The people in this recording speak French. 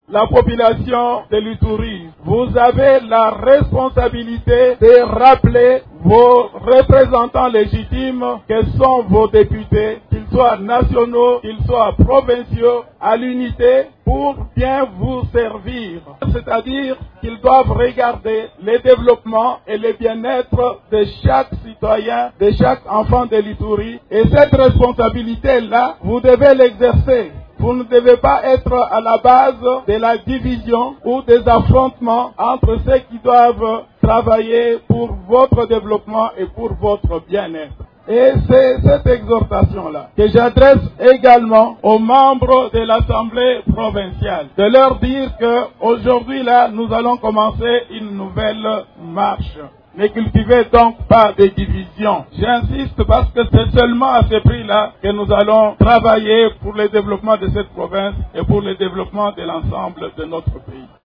La population de l'Ituri, vous avez la responsabilité de rappeler vos représentants légitimes que sont vos députés, qu'ils soient nationaux, qu'ils soient provinciaux, à l'unité pour bien vous servir. C'est-à-dire qu'ils doivent regarder le développement et le bien-être de chaque citoyen, de chaque enfant de l'Ituri. Et cette responsabilité-là, vous devez l'exercer. Vous ne devez pas être à la base de la division ou des affrontements entre ceux qui doivent travailler pour votre développement et pour votre bien-être. Et c'est cette exhortation-là que j'adresse également aux membres de l'Assemblée provinciale, de leur dire qu'aujourd'hui là, nous allons commencer une nouvelle marche. Ne cultivez donc pas de division. J'insiste parce que c'est seulement à ce prix-là que nous allons travailler pour le développement de cette province et pour le développement de l'ensemble de notre pays.